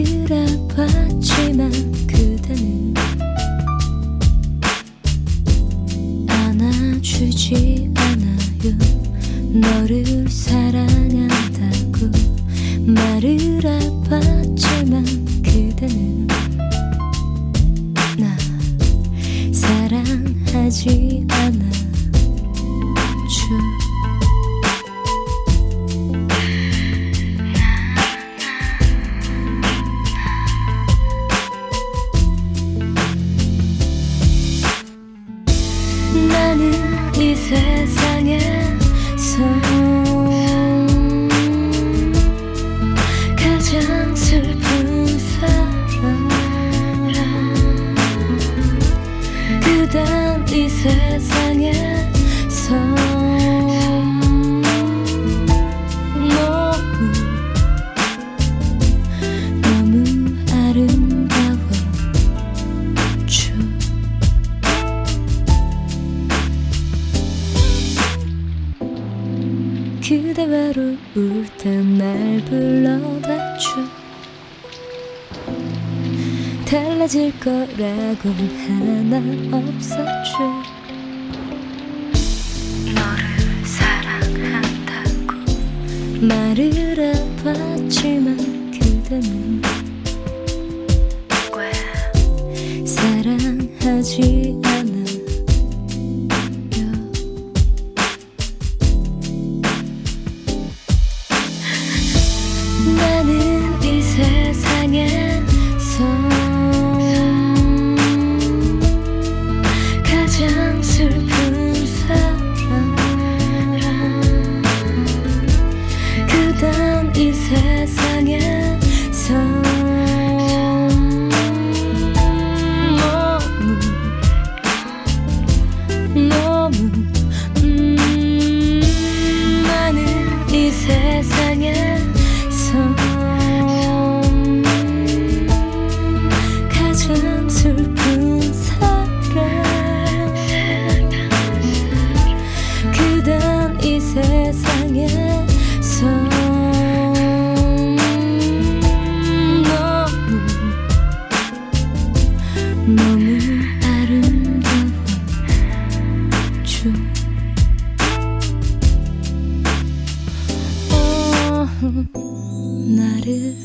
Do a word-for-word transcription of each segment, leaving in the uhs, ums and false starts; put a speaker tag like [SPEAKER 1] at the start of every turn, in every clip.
[SPEAKER 1] 말을 해봤지만 그대는 안아주지 않아요. 너를 사랑한다고 말을 해봤지만 그대는 나 사랑하지 않아줘. 나는 이 세상에서 가장 슬픈 사람. 그댄 이 세상에서 너무 너무 아름다워져. 그대 외로울 땐 날 불러봐줘. 달라질 거라곤 하나 없었죠. 너를 사랑한다고 말을 해봤지만 그대는 왜 사랑하지 않아. 나는 이 세상에서 가장 슬픈 사람. 그댄 이 세상에서 너무 너무 음, 나는 이 세상에 가장 슬픈 사람. 그댄 이 세상에서 너무 너무 아름다워져. 어, 나를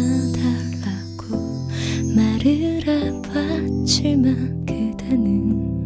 [SPEAKER 1] 안아달라고 말을 해봤지만 그대는